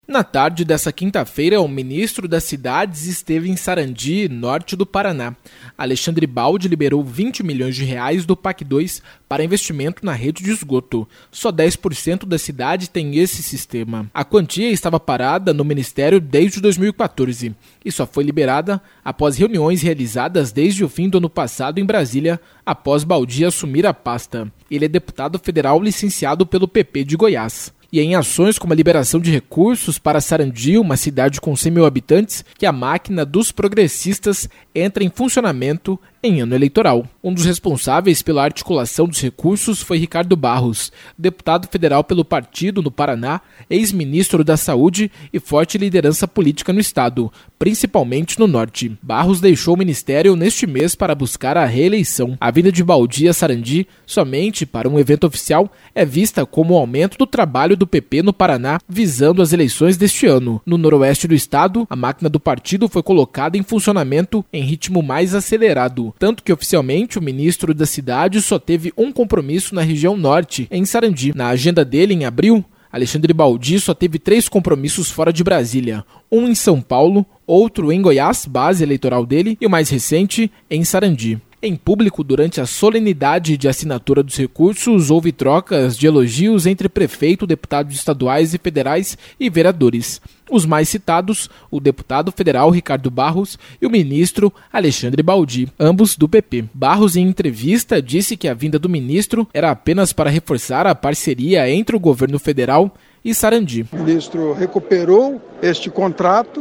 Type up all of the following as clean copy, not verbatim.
Na tarde dessa quinta-feira, o ministro das Cidades esteve em Sarandi, norte do Paraná. Alexandre Baldi liberou 20 milhões de reais do PAC 2 para investimento na rede de esgoto. Só 10% da cidade tem esse sistema. A quantia estava parada no Ministério desde 2014 e só foi liberada após reuniões realizadas desde o fim do ano passado em Brasília, após Baldi assumir a pasta. Ele é deputado federal licenciado pelo PP de Goiás. E é em ações como a liberação de recursos para Sarandi, uma cidade com 100 mil habitantes, que a máquina dos progressistas entra em funcionamento em ano eleitoral. Um dos responsáveis pela articulação dos recursos foi Ricardo Barros, deputado federal pelo partido no Paraná, ex-ministro da Saúde e forte liderança política no estado, principalmente no norte. Barros deixou o ministério neste mês para buscar a reeleição. A vinda de Baldi a Sarandi, somente para um evento oficial, é vista como um aumento do trabalho do PP no Paraná, visando as eleições deste ano. No noroeste do estado, a máquina do partido foi colocada em funcionamento em ritmo mais acelerado, tanto que oficialmente o ministro da cidade só teve um compromisso na região norte, em Sarandi. Na agenda dele, em abril, Alexandre Baldi só teve 3 compromissos fora de Brasília, um em São Paulo, outro em Goiás, base eleitoral dele, e o mais recente em Sarandi. Em público, durante a solenidade de assinatura dos recursos, houve trocas de elogios entre prefeito, deputados estaduais e federais e vereadores. Os mais citados, o deputado federal Ricardo Barros e o ministro Alexandre Baldi, ambos do PP. Barros, em entrevista, disse que a vinda do ministro era apenas para reforçar a parceria entre o governo federal e Sarandi. O ministro recuperou este contrato,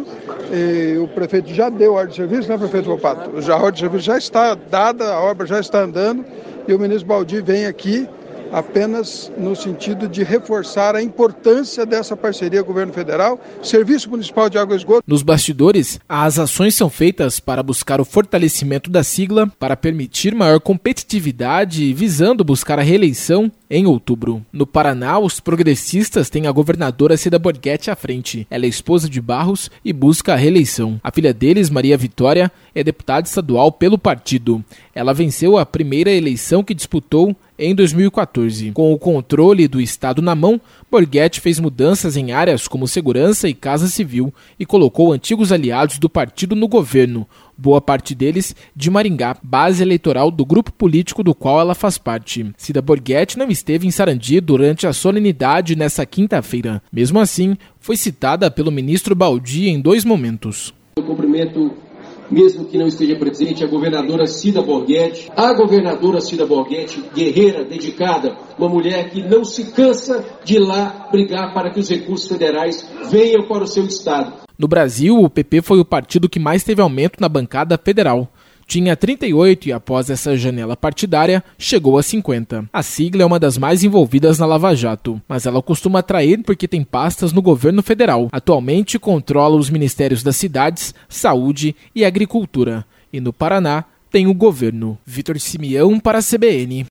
o prefeito já deu ordem de serviço, né, prefeito Volpato? A ordem de serviço já está dada, a obra já está andando e o ministro Baldi vem aqui apenas no sentido de reforçar a importância dessa parceria governo federal, Serviço Municipal de Água e Esgoto. Nos bastidores, as ações são feitas para buscar o fortalecimento da sigla, para permitir maior competitividade, visando buscar a reeleição em outubro. No Paraná, os progressistas têm a governadora Cida Borghetti à frente. Ela é esposa de Barros e busca a reeleição. A filha deles, Maria Vitória, é deputada estadual pelo partido. Ela venceu a primeira eleição que disputou em 2014. Com o controle do estado na mão, Borghetti fez mudanças em áreas como segurança e casa civil e colocou antigos aliados do partido no governo, boa parte deles de Maringá, base eleitoral do grupo político do qual ela faz parte. Cida Borghetti não esteve em Sarandi durante a solenidade nessa quinta-feira. Mesmo assim, foi citada pelo ministro Baldi em 2 momentos. Eu cumprimento, mesmo que não esteja presente, a governadora Cida Borghetti. A governadora Cida Borghetti, guerreira, dedicada, uma mulher que não se cansa de ir lá brigar para que os recursos federais venham para o seu estado. No Brasil, o PP foi o partido que mais teve aumento na bancada federal. Tinha 38 e, após essa janela partidária, chegou a 50. A sigla é uma das mais envolvidas na Lava Jato, mas ela costuma atrair porque tem pastas no governo federal. Atualmente controla os ministérios das cidades, saúde e agricultura. E no Paraná tem o governo. Vitor Simeão para a CBN.